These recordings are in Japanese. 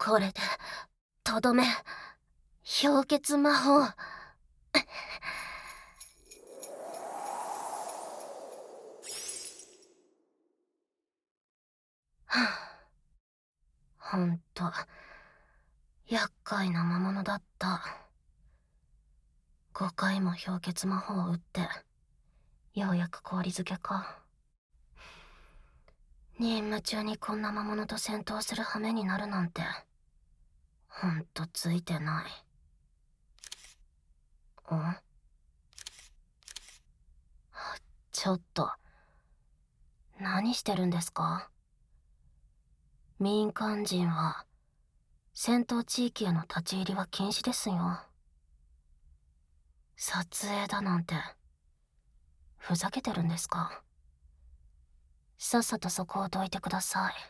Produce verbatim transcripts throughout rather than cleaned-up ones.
これでとどめ。氷結魔法。はあ、ほんと厄介な魔物だった。ごかいも氷結魔法を打ってようやく氷漬けか。任務中にこんな魔物と戦闘する羽目になるなんてほんとついてない。ん？ちょっと何してるんですか？民間人は戦闘地域への立ち入りは禁止ですよ。撮影だなんてふざけてるんですか？さっさとそこをどいてください。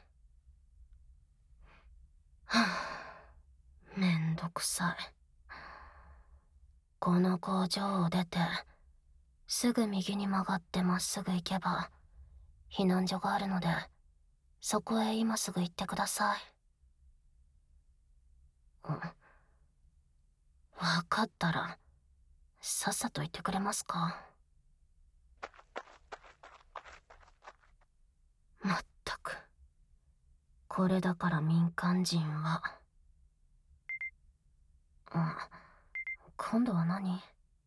はあ、めんどくさい。この工場を出てすぐ右に曲がってまっすぐ行けば避難所があるので、そこへ今すぐ行ってください。うん、分かったらさっさと言ってくれますか？まったく、これだから民間人は。うん、今度は何？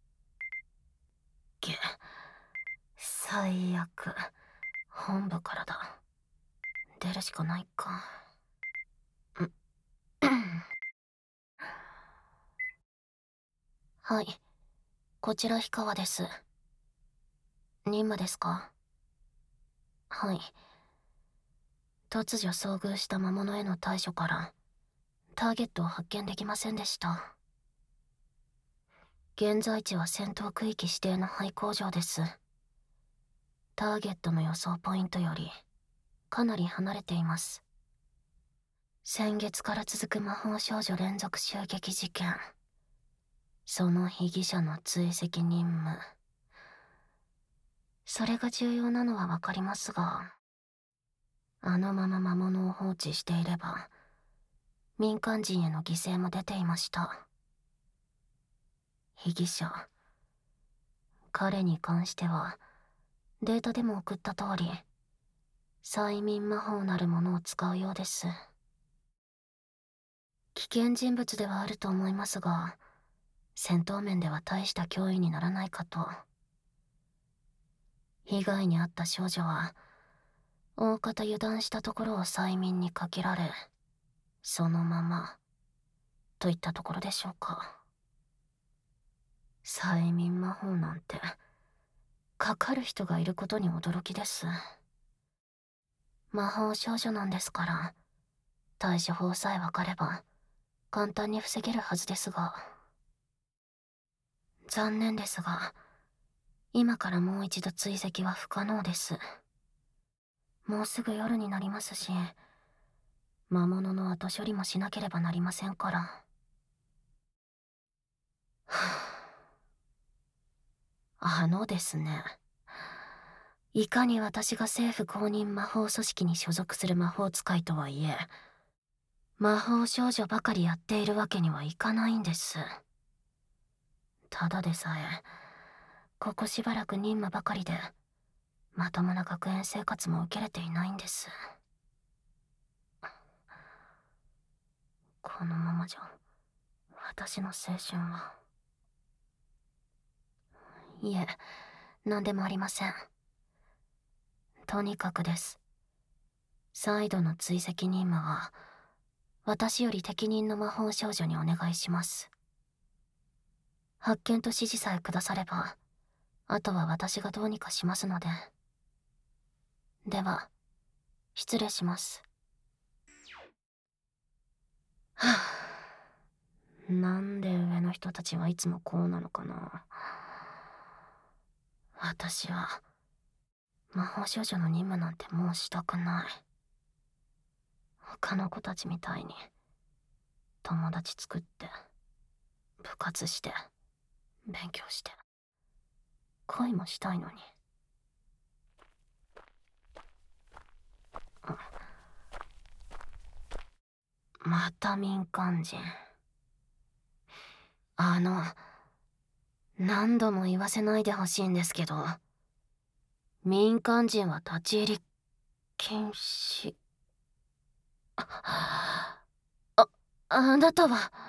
げ、最悪、本部からだ。出るしかないか。んはい、こちら氷川です。任務ですか？はい。突如遭遇した魔物への対処からターゲットを発見できませんでした。現在地は戦闘区域指定の廃工場です。ターゲットの予想ポイントよりかなり離れています。先月から続く魔法少女連続襲撃事件、その被疑者の追跡任務、それが重要なのはわかりますが、あのまま魔物を放置していれば民間人への犠牲も出ていました。被疑者、彼に関してはデータでも送った通り催眠魔法なるものを使うようです。危険人物ではあると思いますが、戦闘面では大した脅威にならないかと。被害に遭った少女は大方油断したところを催眠にかけられ、そのままといったところでしょうか。催眠魔法なんてかかる人がいることに驚きです。魔法少女なんですから対処法さえ分かれば簡単に防げるはずですが。残念ですが今からもう一度追跡は不可能です。もうすぐ夜になりますし、魔物の後処理もしなければなりませんから。あのですね、いかに私が政府公認魔法組織に所属する魔法使いとはいえ、魔法少女ばかりやっているわけにはいかないんです。ただでさえここしばらく任務ばかりでまともな学園生活も受けれていないんです。このままじゃ私の青春は。いえ、何でもありません。とにかくです。再度の追跡任務は私より適任の魔法少女にお願いします。発見と指示さえくださればあとは私がどうにかしますので。では失礼します。はあ、なんで上の人たちはいつもこうなのかな。私は魔法少女の任務なんてもうしたくない。他の子たちみたいに友達作って部活して勉強して恋もしたいのに。ままた民間人。あの、何度も言わせないでほしいんですけど、民間人は立ち入り禁止。あ、あなたは。